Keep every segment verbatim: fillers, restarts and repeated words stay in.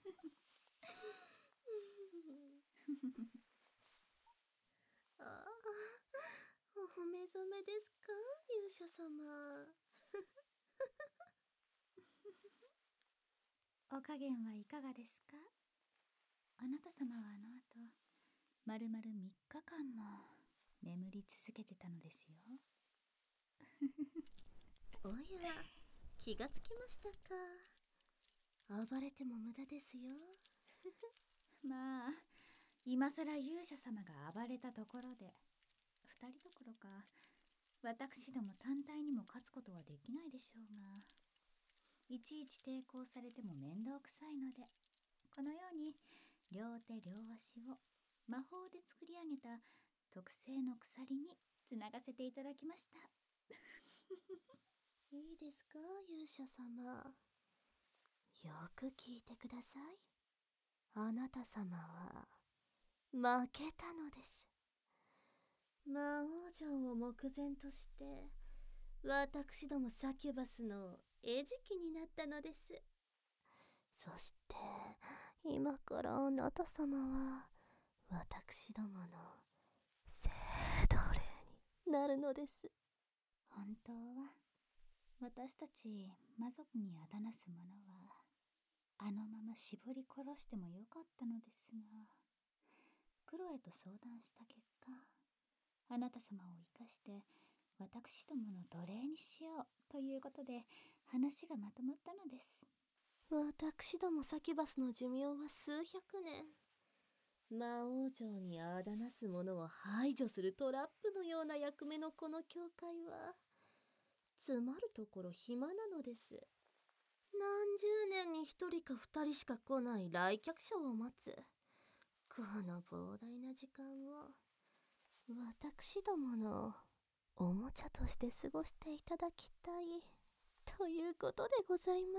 ああ、お褒め染めですか、勇者様。 お加減はいかがですか？あなた様はあの後、まるまるみっかかんも眠り続けてたのですよ。 おや、気がつきましたか。暴れても無駄ですよ。 まあ、今さら勇者様が暴れたところで、二人どころか、私ども単体にも勝つことはできないでしょうが、いちいち抵抗されても面倒くさいので、このように両手両足を魔法で作り上げた特製の鎖につながせていただきました。 いいですか、勇者様。よく聞いてください。あなた様は負けたのです。魔王城を目前として私どもサキュバスの餌食になったのです。そして今からあなた様は私どもの生奴隷になるのです。 本当は私たち魔族にあだなす者はあのまま絞り殺してもよかったのですが、クロエと相談した結果、あなた様を生かして私どもの奴隷にしようということで話がまとまったのです。 私どもサキュバスの寿命は数百年。魔王城にあだなす者を排除するトラップのような役目のこの教会はつまるところ暇なのです。何十年に一人か二人しか来ない来客者を待つこの膨大な時間を私どものおもちゃとして過ごしていただきたいということでございます。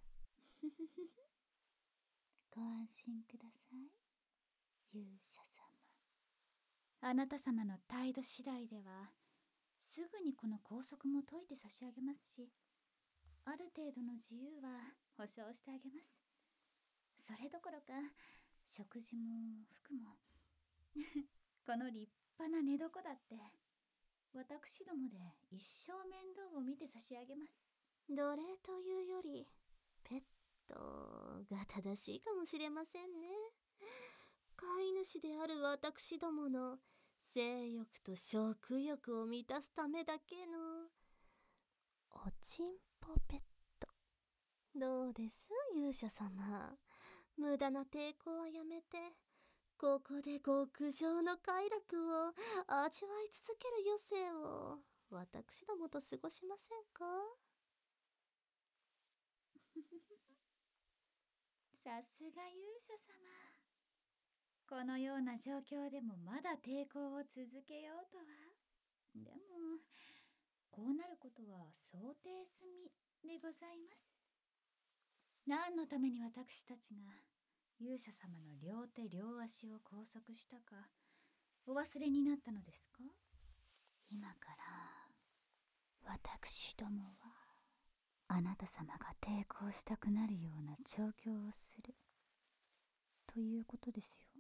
ご安心ください、勇者様。あなた様の態度次第ではすぐにこの拘束も解いて差し上げますし、ある程度の自由は保証してあげます。それどころか食事も服もこの立派な寝床だって私どもで一生面倒を見て差し上げます。 奴隷というよりペットが正しいかもしれませんね。飼い主である私どもの性欲と食欲を満たすためだけのおちんぽペット。どうです勇者様、無駄な抵抗はやめてここで極上の快楽を味わい続ける余生を私どもと過ごしませんか。 さすが勇者様。このような状況でもまだ抵抗を続けようとは。でもこうなることは想定済みでございます。何のために私たちが勇者様の両手両足を拘束したかお忘れになったのですか？今から私どもはあなた様が抵抗したくなるような調教をするということですよ。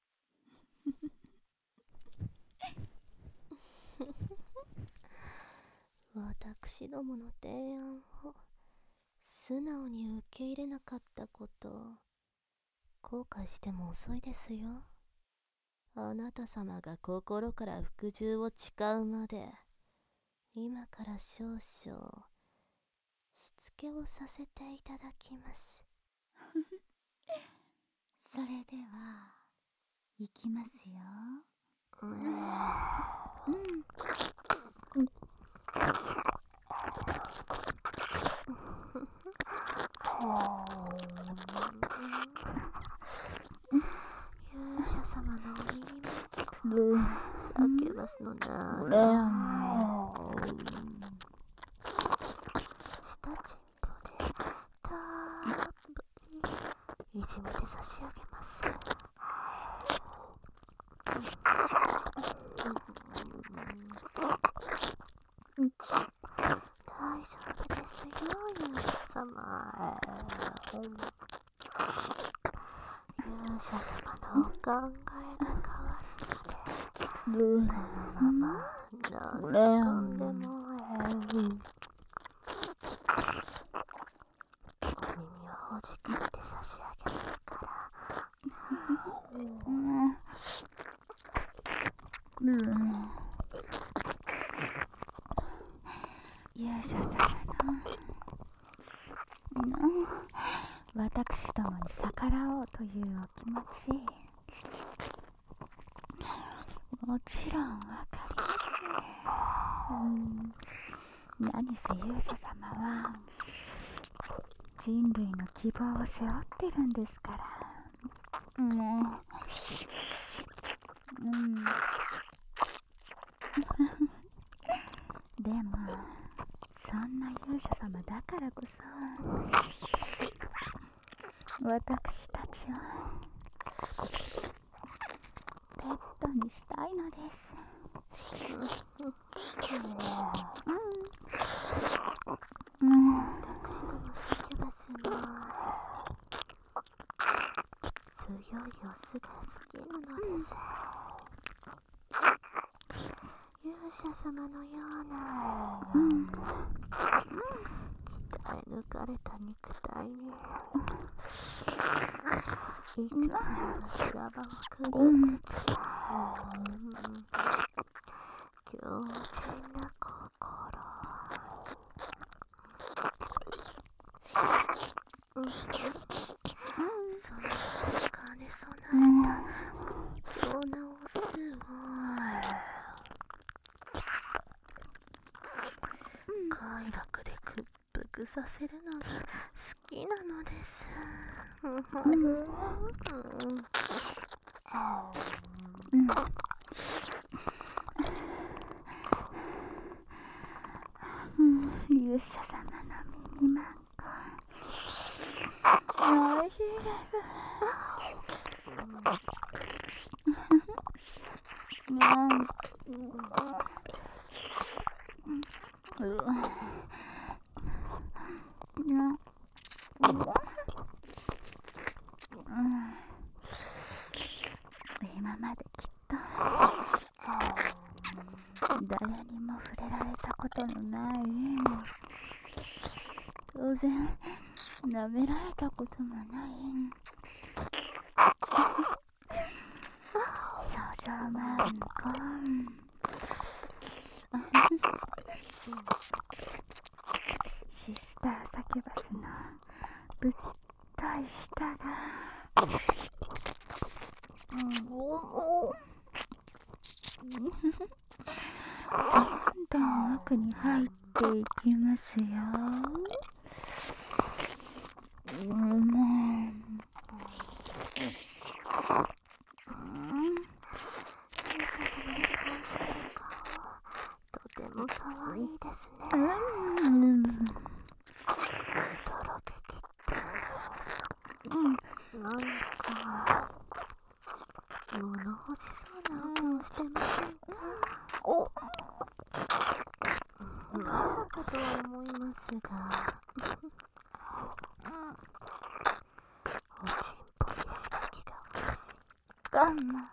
私どもの提案を素直に受け入れなかったこと後悔しても遅いですよ。あなた様が心から服従を誓うまで今から少々しつけをさせていただきます。 それでは行きますよ。 うん、うん、勇者様のお耳元サキュバスの長い下ちんぽでたっぷりいじめて差し上げます。大丈夫ですよ勇者様。 考えが変わるうまでこのまま何時間でもお耳をほじくって差し上げますからうん、勇者様の私どもに逆らおうというお気持ち、もちろんわかります。うん、何せ勇者様は人類の希望を背負ってるんですから。もう、うん。でもそんな勇者様だからこそ私たちをペットにしたいのです。うん、うん、 私どもサキュバスも強いオスが好きなのです。勇者様のような、 うん、 鍛え抜かれた肉体にいくつもの修羅場をくぐってきた、うん、強靭な心、うん、その中で備えたようなオスを快楽で屈服させるのが好きなのです。うん、 勇者様の耳まんこおいしいです。うんうん今まできっと誰にも触れられたことのない当然舐められたこともない少女マンコシスターサキュバスのぶったい舌がうんおおどんどん奥に入っていきますよ。うん、もう、 とても可愛いですね。 うん、 とろけきってなんだか物欲しそうな音をしてませんか？ おまさかとは思いますがおちんぽに刺激が欲しい。 ガンマ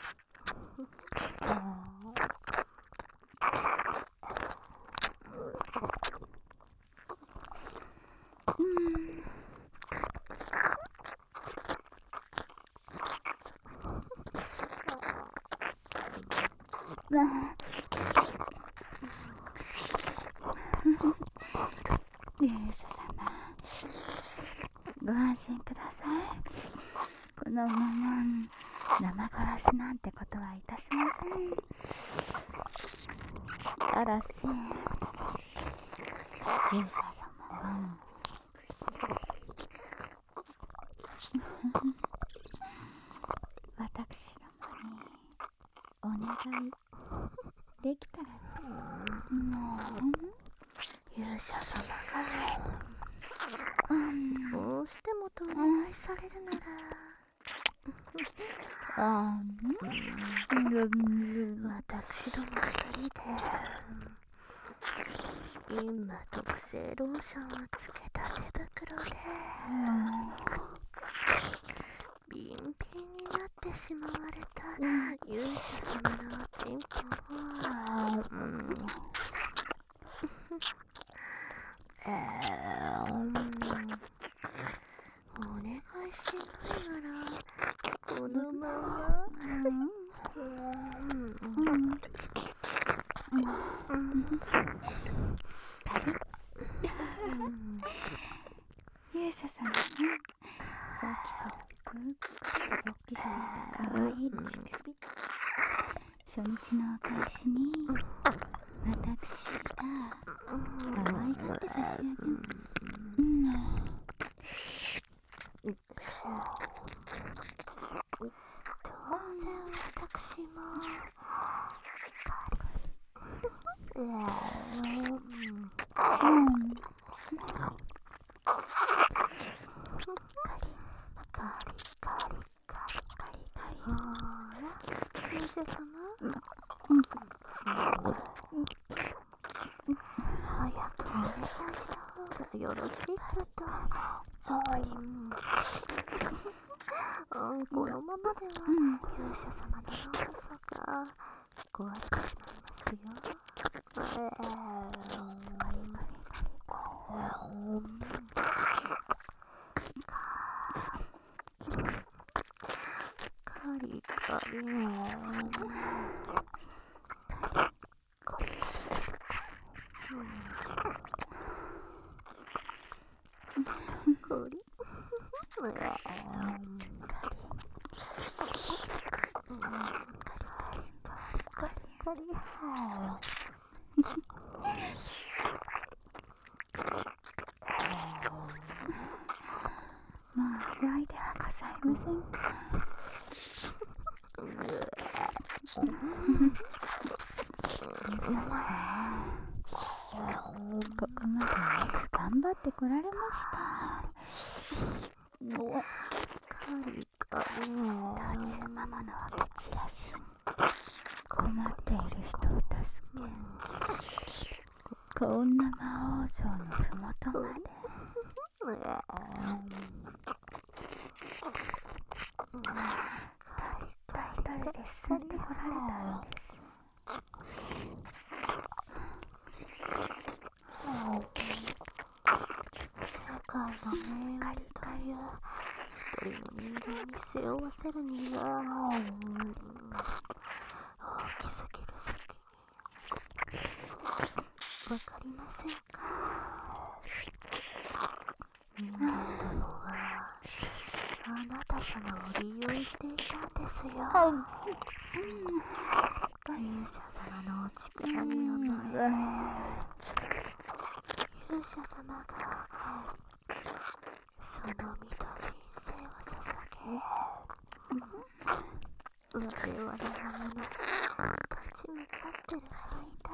勇者様ご安心ください。このまま生殺しなんてことはいたしません。ただし勇者様は私どもにお願いできたらです。うん、 勇者様がどうしてもとお願いされるならあ私ども二人で今特製ローションをつけた手袋でビンビンになっててしまわれた勇者様のチンポを、うんえーうん、お願いしないならこのまま、 勇者様がさっきからぐっと勃起していたかわいい乳首、初日のお返しに私が可愛がって差し上げます。うん、当然私もうん、よろしいかと。うん、このままでは勇者様の脳みそが壊れてしまいますよ。カリカリもう良いではございませんか。ここまでよく頑張ってこられました。お途中魔物を蹴散らし、困っている人を助け、こんな魔王城のふもとまで。大体誰で進んでこられたんです。 世界の命運という一人の人間に背負わせるには大きすぎる責任。わかりませんか。人間どもはあなた様を利用していたんですよ。勇者様のお力によって勇者様がその身と人生を捧げ、我々の胸に立ち向かってる間、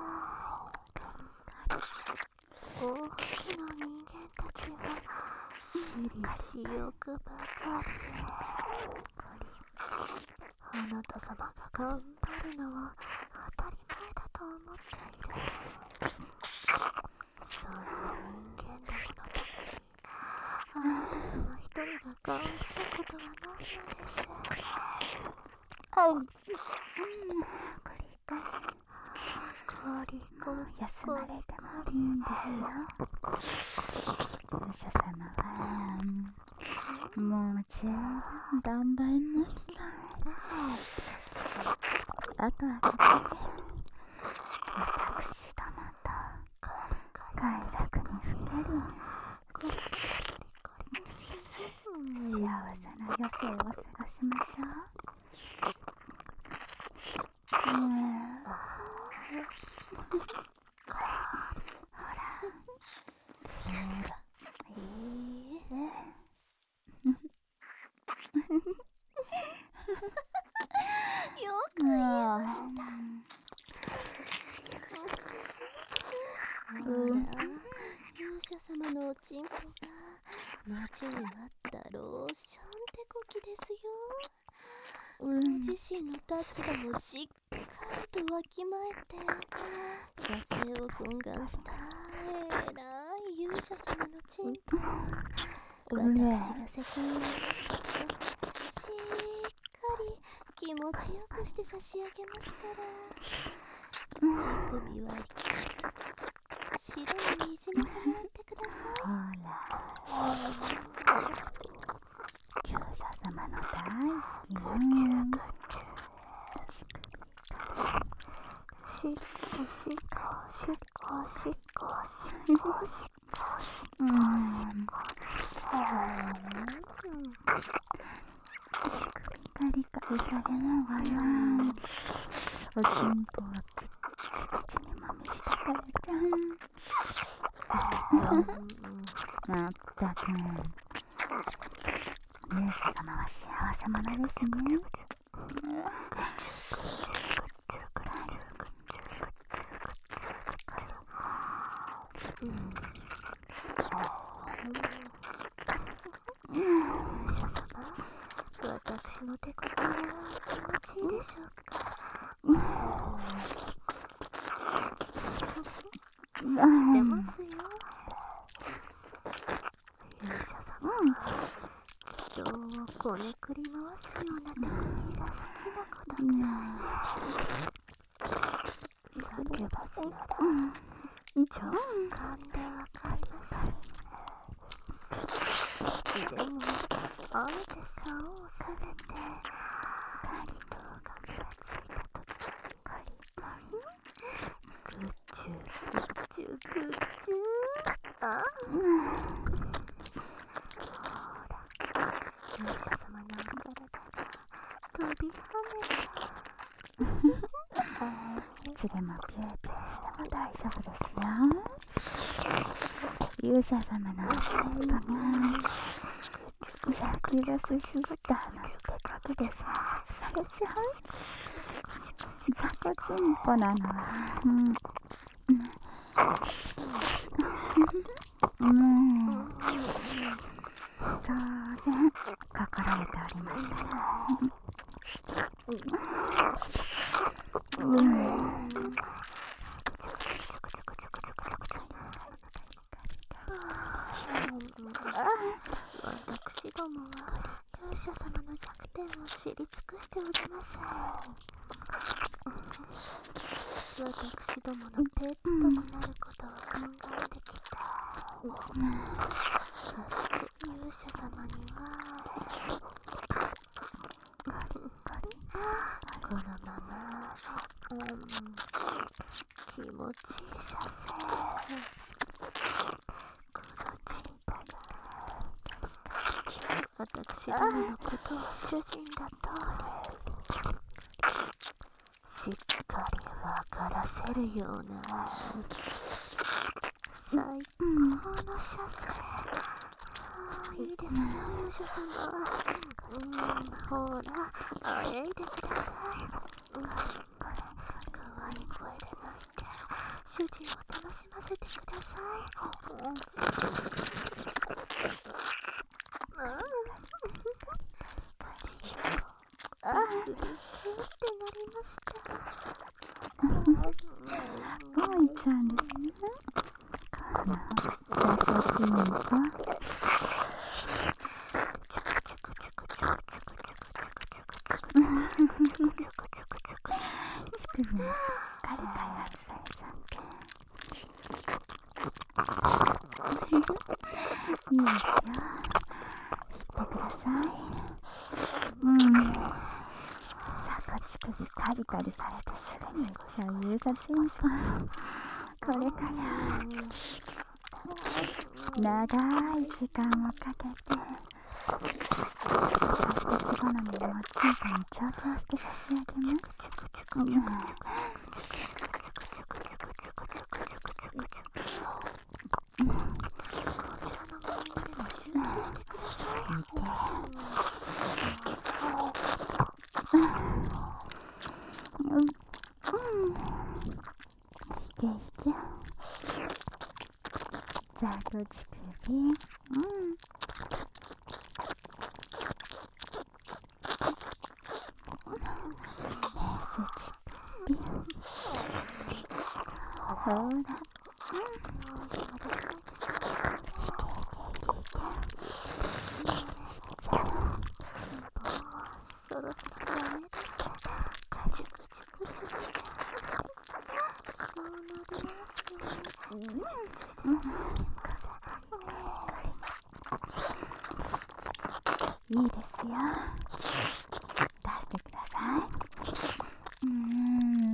多くの人間たちは私欲ばかり。あなた様が頑張るのは当たり前だと思っている。そんな人間どものためにあなた様一人が頑張ることはないのです。 あ、うん、ゴリゴリ休まれてもいいんですよ。勇者様はもう十分頑張りました。あとはここで私どもと快楽にふける幸せな余生を過ごしましょう。うん、 よく言えました。ほら、勇者様のおちんぽが待ちに待ったローション手こきですよ。ご自身の立場もしっかりとわきまえて射精を懇願したえらい勇者様のちんぽは私が責任を取ってしっかり気持ちよくして差し上げますから。乳首は白い虹ももらってください。 ほら、勇者様の大好きな乳首からしっこしっこしっこしっこしっこしっこうん。乳首カリカリされながらおちんぽはくっちくちにもみしたからじゃん。まったく勇者様は幸せ者ですね。 私の手ここは気持ちいいでしょうか。出ますよ。勇者様、人をこねくり回すような手首が好きな子だから叫ばずなら直感でわかります。でもあえて竿を攻めてカリとががついたときカリカリグッチュグッチュグッチュあほら勇者様のお体が飛び跳ねた。 いつでもピューピューしても大丈夫ですよ。勇者様のおちんぽがラクラスシスターの手かけで射殺されちゃう。ザコチンポなのは、うん、うん、当然心得ておりますから。うん、 私どもは勇者様の弱点を知り尽くしております。私どものペットになることを考えてきた。そして勇者様にはこのまま、うん、気持ちいい射精このチンポが私どものことを主人だとしっかり分からせるような最高の射精。いいですね勇者様。うん、ほらあえいでください。うん、これかわいい声で泣いて主人を楽しませてください。うん、ああ、グリグリってなりました。 もういっちゃうんですね。このザコチンポ。乳首もすっかり開発されちゃって。いいですよ。言ってください。うん。ザコ乳首カリカリされてすぐに行っちゃう勇者チンポ。これから長い時間をかけて私たち好みのおちんぽに調教して差し上げます。うん、いけいけザコ乳首。うん、ほら、うん、 そろそろいいですよ。出してください。うーん。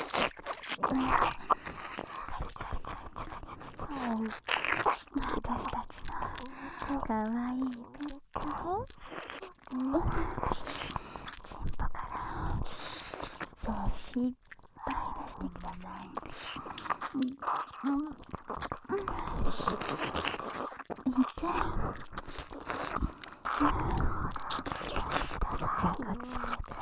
私たちのかわいいペット。チンポから精子いっぱい出してください。うんうん、いて。じゃあこっち来て。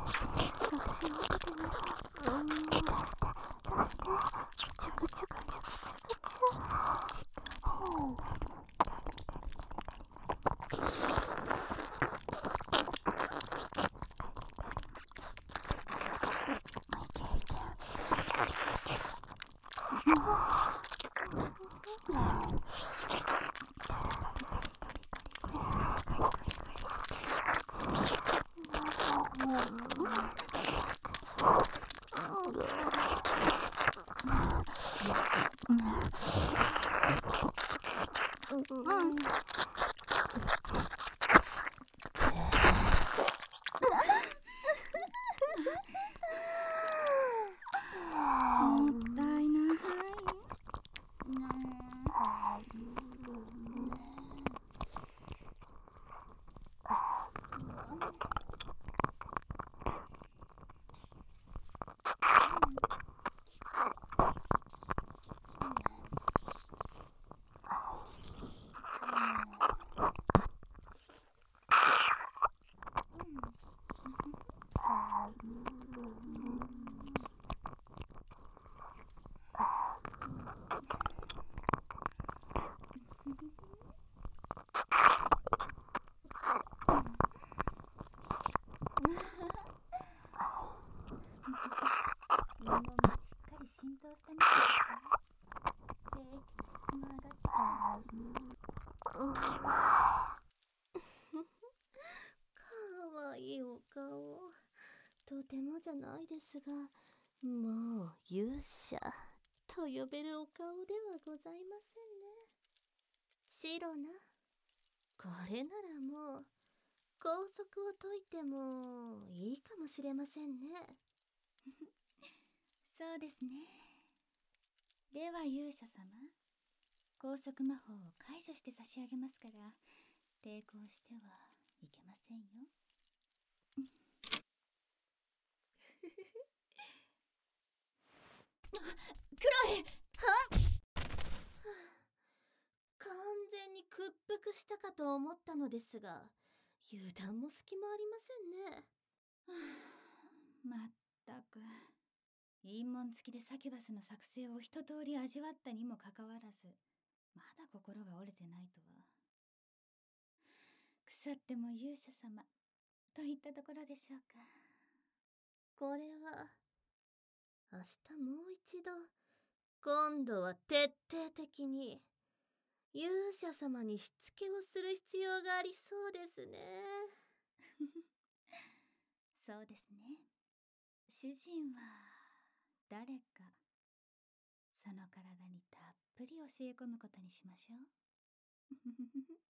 とてもじゃないですが、もう勇者と呼べるお顔ではございませんね。シロナ、これならもう拘束を解いてもいいかもしれませんね。 そうですね。では勇者様、拘束魔法を解除して差し上げますから、抵抗してはいけませんよ。クロエ、 は完全に屈服したかと思ったのですが、油断も隙もありませんね。 まったく、陰門付きでサキュバスの作成を一通り味わったにもかかわらず、まだ心が折れてないとは。腐っても勇者様といったところでしょうか。 これは明日もう一度、今度は徹底的に勇者様にしつけをする必要がありそうですね。 そうですね。主人は誰か、その体にたっぷり教え込むことにしましょう。